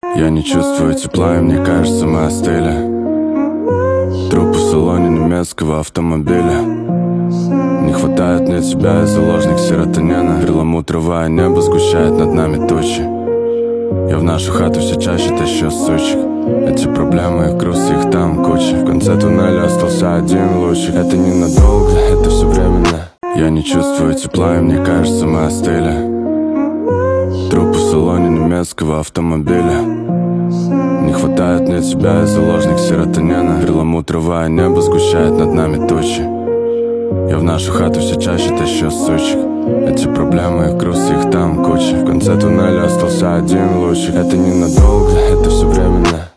Я не чувствую тепла, и мне кажется, мы остыли. Труп в салоне немецкого автомобиля. Не хватает мне тебя, я заложник серотонина. Перламутровое небо сгущает над нами тучи. Я в нашу хату все чаще тащу сучек. Эти проблемы, их груз, их там куча. В конце туннеля остался один лучик. Это ненадолго, это все временно. Я не чувствую тепла, и мне кажется, мы остыли. Труп в салоне немецкого автомобиля. Не хватает мне тебя, я заложник серотонина. Перламутровое небо сгущает над нами тучи. Я в нашу хату все чаще тащу сучек. Эти проблемы, их груз, их там куча. В конце туннеля остался один лучик. Это ненадолго, это все временно.